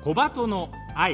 小鳩の愛。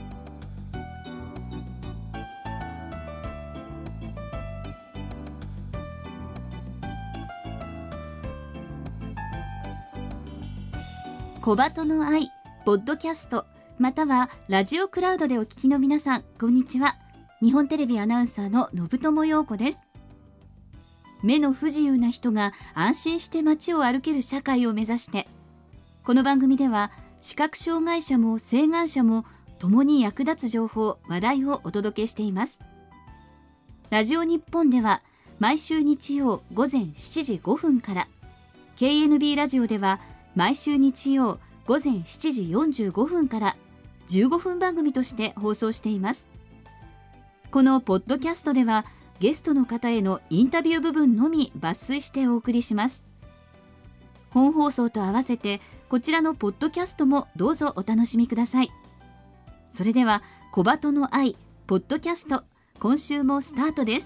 小鳩の愛ポッドキャストまたはラジオクラウドでお聞きの皆さん、こんにちは。日本テレビアナウンサーの信友陽子です。目の不自由な人が安心して街を歩ける社会を目指して、この番組では視覚障害者も晴眼者も共に役立つ情報話題をお届けしています。ラジオ日本では毎週日曜午前7時5分から、 KNB ラジオでは毎週日曜午前7時45分から15分番組として放送しています。このポッドキャストではゲストの方へのインタビュー部分のみ抜粋してお送りします。本放送と合わせてこちらのポッドキャストもどうぞお楽しみください。それでは小鳩の愛ポッドキャスト、今週もスタートです。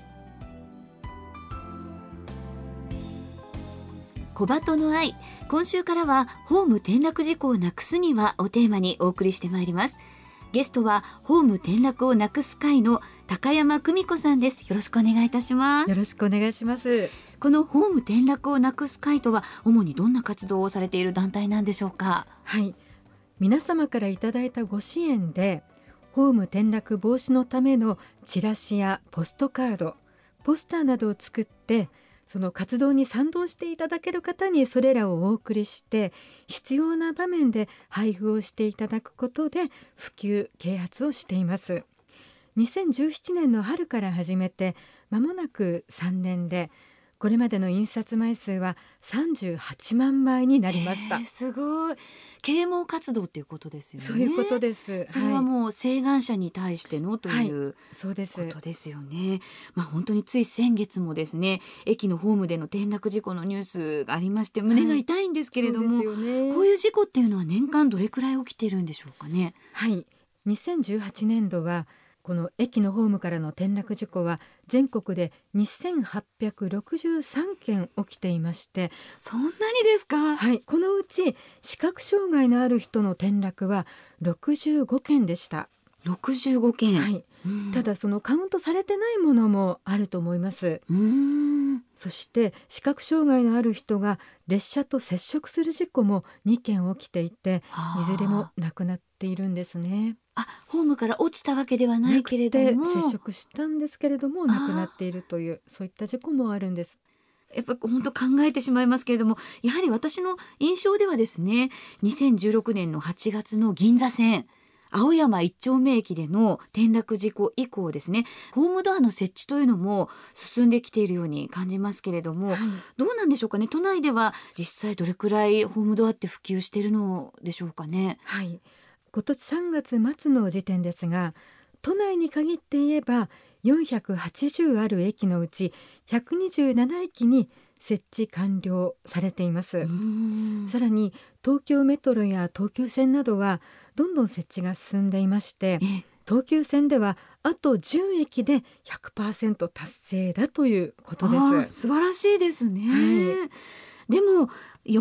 小鳩の愛、今週からはホーム転落事故をなくすにはをテーマにお送りしてまいります。ゲストはホーム転落をなくす会の高山久美子さんです。よろしくお願いいたします。 よろしくお願いします。 このホーム転落をなくす会とは主にどんな活動をされている団体なんでしょうか？ はい、皆様からいただいたご支援でホーム転落防止のためのチラシやポストカード、ポスターなどを作って、その活動に賛同していただける方にそれらをお送りして、必要な場面で配布をしていただくことで普及啓発をしています。2017年の春から始めて間もなく3年で、これまでの印刷枚数は38万枚になりました。 すごい。啓蒙活動っていうことですよね。 そういうことです。 それはもう晴眼者に対してのという、 そうですことですよね。本当につい先月もですね、駅のホームでの転落事故のニュースがありまして胸が痛いんですけれども、 そうですよね。 こういう事故っていうのは年間どれくらい起きているんでしょうかね？ はい、2018年度はこの駅のホームからの転落事故は全国で2863件起きていまして、 そんなにですか？ はい、このうち視覚障害のある人の転落は65件でした。 65件、 はい、ただそのカウントされてないものもあると思います。そして視覚障害のある人が列車と接触する事故も2件起きていて、いずれも亡くなっているんですね。 ホームから落ちたわけではないけれども、 接触したんですけれども亡くなっているという、そういった事故もあるんです。 やっぱ本当考えてしまいますけれども、やはり私の印象ではですね、2016年の8月の銀座線青山一丁目駅での転落事故以降ですね、ホームドアの設置というのも進んできているように感じますけれども、どうなんでしょうかね。都内では実際どれくらいホームドアって普及しているのでしょうかね？ はい、今年3月末の時点ですが、都内に限って言えば480ある駅のうち127駅に設置完了されています。さらに東京メトロや東急線などはどんどん設置が進んでいまして、東急線ではあと10駅で 100% 達成だということです。 素晴らしいですね。でも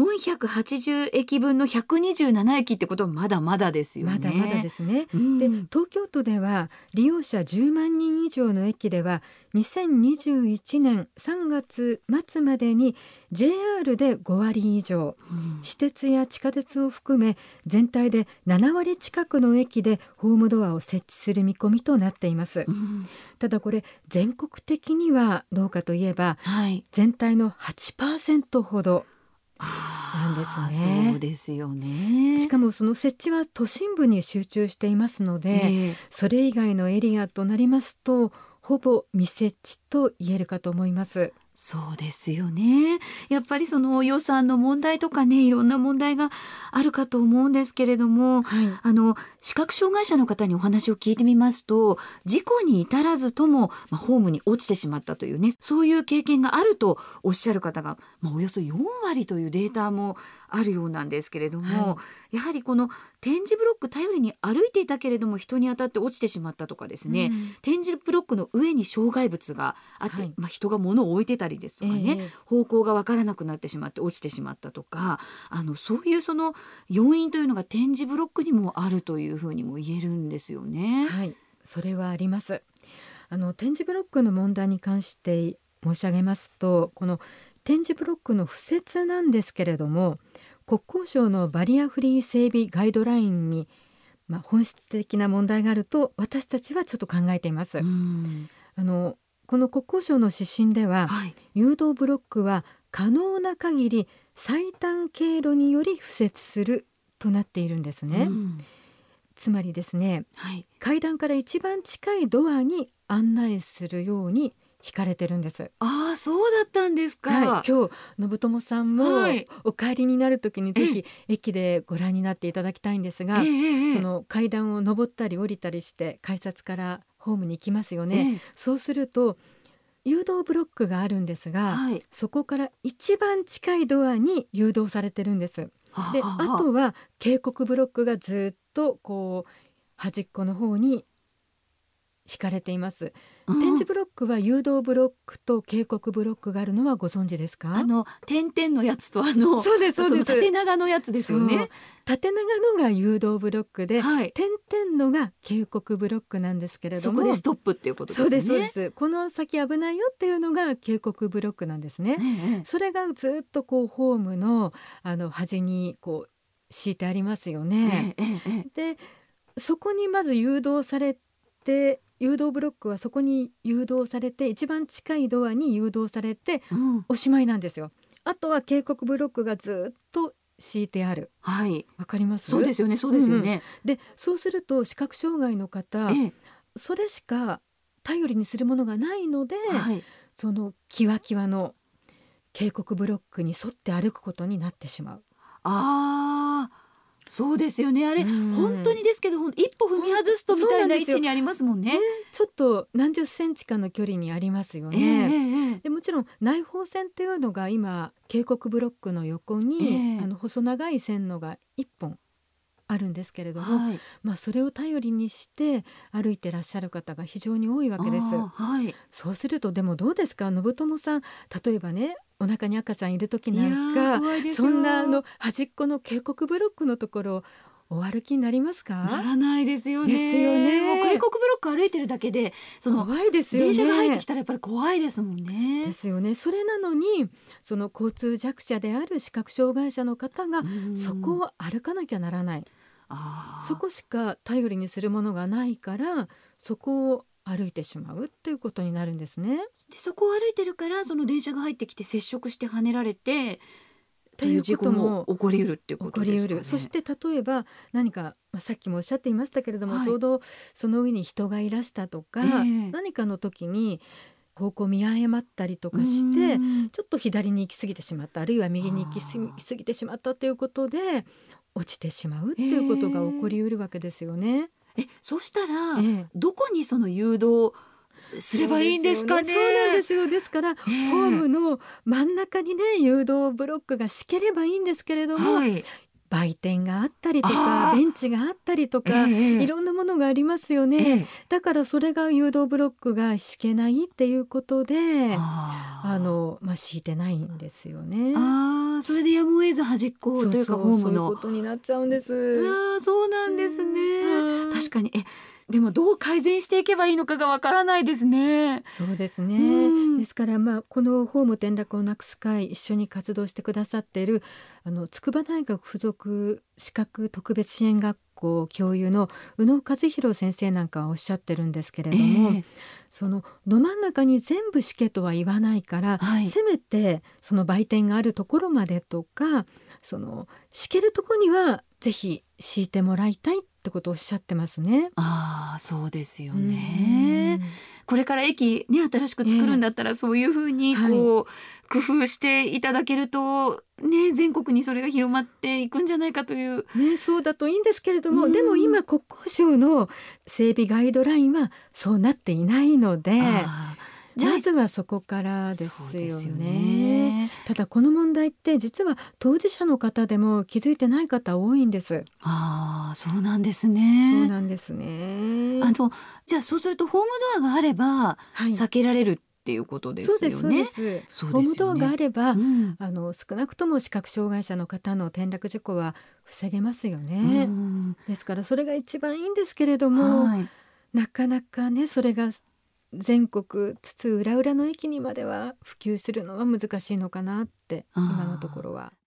480駅分の127駅ってことはまだまだですよね。 まだまだですね。で、東京都では利用者10万人以上の駅では2021年3月末までに JR で5割以上、私鉄や地下鉄を含め全体で7割近くの駅でホームドアを設置する見込みとなっています。ただこれ全国的にはどうかといえば、全体の 8% ほどなんですね。 そうですよね。 しかもその設置は都心部に集中していますので、それ以外のエリアとなりますとほぼ未設置と言えるかと思います。 そうですよね。やっぱりその予算の問題とかね、いろんな問題があるかと思うんですけれども、視覚障害者の方にお話を聞いてみますと、事故に至らずとも、ホームに落ちてしまったというね、そういう経験があるとおっしゃる方が、およそ4割というデータもあるようなんですけれども、やはりこの点字ブロック頼りに歩いていたけれども人に当たって落ちてしまったとかですね、点字ブロックの上に障害物があって、人が物を置いてたりたりですとかね、方向がわからなくなってしまって落ちてしまったとか、そういうその要因というのが点字ブロックにもあるというふうにも言えるんですよね。 はい、それはあります。点字ブロックの問題に関して申し上げますと、この点字ブロックの敷設なんですけれども、国交省のバリアフリー整備ガイドラインに、本質的な問題があると私たちはちょっと考えています。この国交省の指針では、 はい、 誘導ブロックは可能な限り最短経路により敷設するとなっているんですね。つまりですね、 はい、 階段から一番近いドアに案内するように引かれてるんです。 ああ、そうだったんですか。 はい、今日信友さんもはい、 お帰りになるときにぜひ駅でご覧になっていただきたいんですが、その階段を上ったり降りたりして改札からホームに行きますよね。そうすると誘導ブロックがあるんですが、 はい、 そこから一番近いドアに誘導されてるんです。で、あとは警告ブロックがずっとこう端っこの方に引かれています。点字ブロックは誘導ブロックと警告ブロックがあるのはご存知ですか？ 点々のやつとそうですそうです。 その縦長のやつですよね。 縦長のが誘導ブロックで、 はい、 点々のが警告ブロックなんですけれども、 そこでストップっていうことですね。 そうですそうです。この先危ないよっていうのが警告ブロックなんですね。それがずっとこうホームの端にこう敷いてありますよね。で、そこにまず誘導されて、誘導ブロックはそこに誘導されて一番近いドアに誘導されておしまいなんですよ。あとは警告ブロックがずっと敷いてある。 はい、 わかります？ そうですよね、そうですよね。 で、そうすると視覚障害の方、それしか頼りにするものがないので、 はい、 そのキワキワの警告ブロックに沿って歩くことになってしまう。 ああ、そうですよね。あれ、本当にですけど、一歩踏み外すとみたいな位置にありますもんね。 ちょっと何十センチかの距離にありますよね。でもちろん内包線っていうのが今警告ブロックの横に、細長い線のが1本あるんですけれども、それを頼りにして歩いてらっしゃる方が非常に多いわけです。そうするとでもどうですか、信友さん、例えばね、お腹に赤ちゃんいる時なんか、そんな端っこの警告ブロックのところお歩きになりますか？ ならないですよね。 ですよね。 もう警告ブロック歩いてるだけで怖いですよね。 電車が入ってきたらやっぱり怖いですもんね。 ですよね。それなのにその交通弱者である視覚障害者の方がそこを歩かなきゃならない。そこしか頼りにするものがないからそこを歩いてしまうっていうことになるんですね。 でそこを歩いてるからその電車が入ってきて接触して跳ねられてという事故も起こりうるっていうことですかね。 そして例えば何か、さっきもおっしゃっていましたけれども、ちょうどその上に人がいらしたとか、何かの時に方向見誤ったりとかしてちょっと左に行き過ぎてしまった、あるいは右に行き過ぎてしまったということで落ちてしまうっていうことが起こりうるわけですよね。 そうしたら、どこにその誘導すればいいんですかね。 そうなんですよ。ですから、ホームの真ん中にね誘導ブロックが敷ければいいんですけれども、売店があったりとかベンチがあったりとか、いろんなものがありますよね。だからそれが誘導ブロックが敷けないっていうことで敷いてないんですよね。 それでやむを得ず端っこというかホームのそういうことになっちゃうんです。 そうなんですね。確かにでもどう改善していけばいいのかがわからないですね。 そうですね。ですからこのホーム転落をなくす会一緒に活動してくださっている筑波大学附属視覚特別支援学校教諭の宇野和弘先生なんかはおっしゃってるんですけれども、そのど真ん中に全部敷けとは言わないから、せめてその売店があるところまでとか、その敷けるところにはぜひ敷いてもらいたいってことをおっしゃってますね。 そうですよね。これから駅ね新しく作るんだったら、そういうふうに工夫していただけるとね、全国にそれが広まっていくんじゃないかというそうだといいんですけれども、でも今国交省の整備ガイドラインはそうなっていないので、まずはそこからですよね。ただこの問題って実は当事者の方でも気づいてない方多いんです。 そうなんですね。 そうなんですね。 じゃあそうするとホームドアがあれば避けられるっっていうことですよね。 そうです。ホームドアがあれば、少なくとも視覚障害者の方の転落事故は防げますよね。ですからそれが一番いいんですけれども、なかなかねそれが全国津々浦々の駅にまでは普及するのは難しいのかなって今のところは。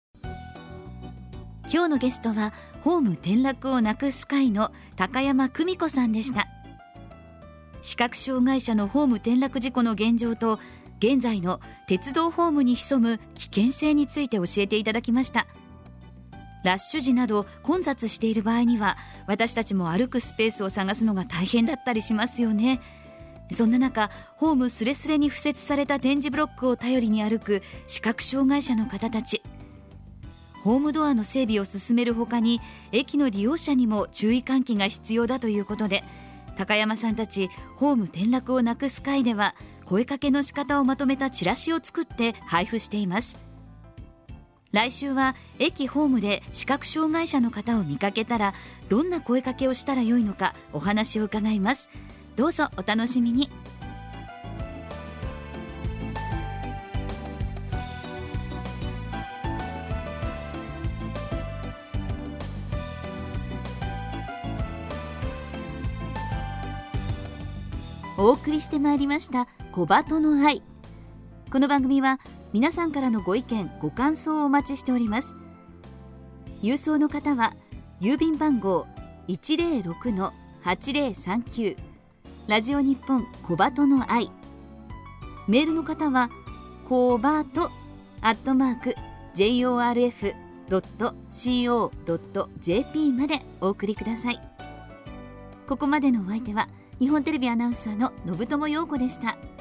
今日のゲストはホーム転落をなくす会の高山久美子さんでした。視覚障害者のホーム転落事故の現状と現在の鉄道ホームに潜む危険性について教えていただきました。ラッシュ時など混雑している場合には私たちも歩くスペースを探すのが大変だったりしますよね。そんな中、ホームすれすれに敷設された点字ブロックを頼りに歩く視覚障害者の方たち、ホームドアの整備を進めるほかに駅の利用者にも注意喚起が必要だということで、高山さんたちホーム転落をなくす会では声かけの仕方をまとめたチラシを作って配布しています。来週は駅ホームで視覚障害者の方を見かけたらどんな声かけをしたらよいのかお話を伺います。どうぞお楽しみに。お送りしてまいりました小鳩の愛。この番組は皆さんからのご意見ご感想をお待ちしております。郵送の方は郵便番号 106-8039 ラジオ日本小鳩の愛。メールの方は小鳩@jorf.co.jp までお送りください。ここまでのお相手は日本テレビアナウンサーの信友陽子でした。